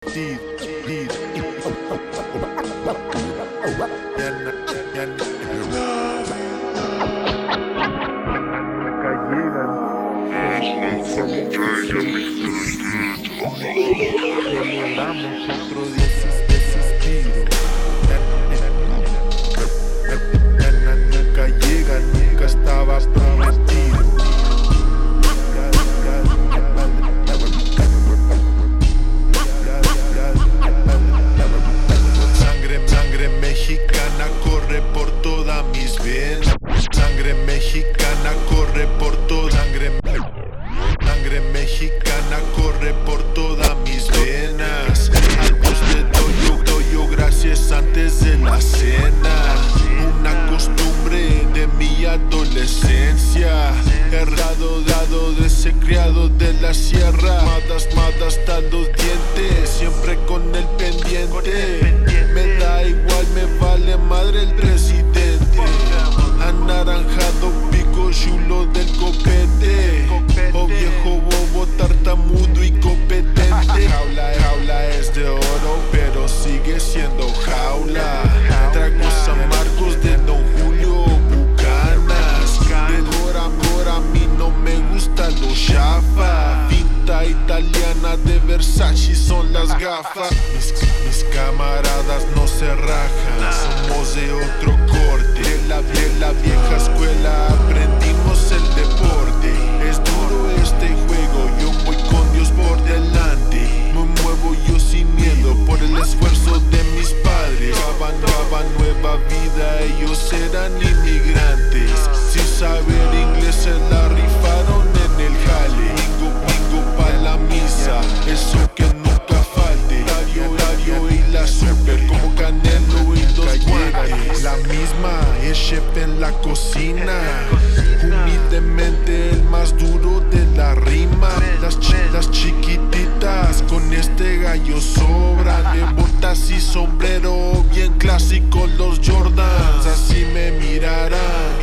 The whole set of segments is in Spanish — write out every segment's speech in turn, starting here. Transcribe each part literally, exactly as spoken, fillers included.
Celebramos otro día de suspiro. Nunca llega, nunca estaba prometido. Sangre, sangre mexicana corre por todas mis venas. Sangre mexicana corre por toda sangre. Sangre mexicana corre por todas mis venas. Al Dios le doy yo, doy yo gracias antes de la cena. Una costumbre de mi adolescencia. Errado, dado de ese criado de la sierra. Matas, matas hasta los dientes, siempre con el pendiente. Me da igual, me vale madre el presidente. Anaranjado, pico chulo del copete. Oh viejo bobo, tartamudo y competente. Jaula, jaula es de oro, pero sigue siendo jaula. Tragos amargos de Don Julio, bucanas. De Dora, Dora, a mí no me gusta lo chafa. Pinta italiana de Versace son las gafas. Mis, mis camaradas no se rajan, somos de otro corte. De la, de la vieja escuela aprendimos el deporte. Es duro este juego, yo voy con Dios por delante. Me muevo yo sin miedo por el esfuerzo de mis padres. Daban, daban nueva vida, ellos eran inmigrantes. Sin saber inglés se la rifaron en el jale. Bingo, bingo pa' la misa, eso que nunca falte. Radio, radio y la super como Canelo y los guantes. La misma es chef en la cocina, humildemente el más duro de la rima. Las, chi las chiquititas con este gallo sobran. De botas y sombrero, bien clásico los Jordans. Así me mirarán,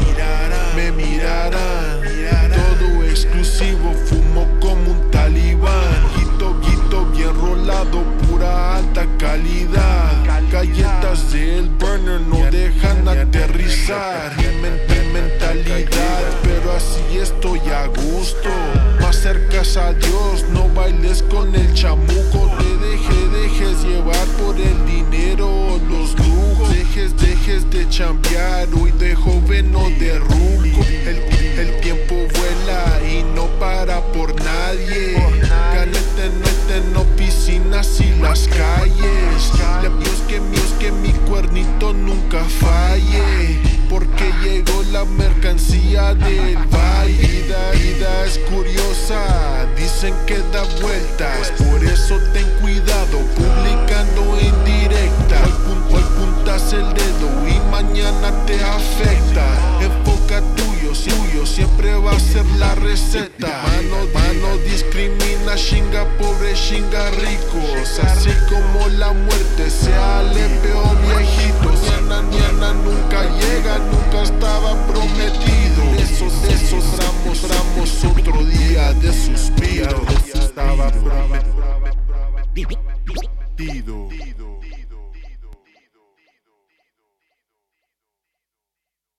me mirarán. Todo exclusivo, fumo como un talibán. Guito, guito, bien rolado, pura alta calidad. Galletas del burner no dejan aterrizar. Mi, men mi mentalidad, pero así estoy a gusto. Más cercas a Dios, no bailes con el chamuco. Te deje, dejes llevar por el dinero, los lujos. Dejes, dejes de chambear, hoy de joven o de ruco. El, el tiempo vuela y no para por nadie. Ganete, nete, no piscinas y las calles. Le Dios que míos que mi cuernito nunca falle, porque llegó la mercancía del valle. Vida, vida es curiosa, dicen que da vueltas. Por eso ten cuidado publicando indirecta. Hoy, hoy puntas el dedo y mañana te afecta. Enfoca tuyo, tuyo siempre va a ser la receta. Mano, mano discrimina, chinga pobre, chinga ricos. Así como la muerte, sea leve o viejito. Niana, niana nunca llega, nunca estaba prometido.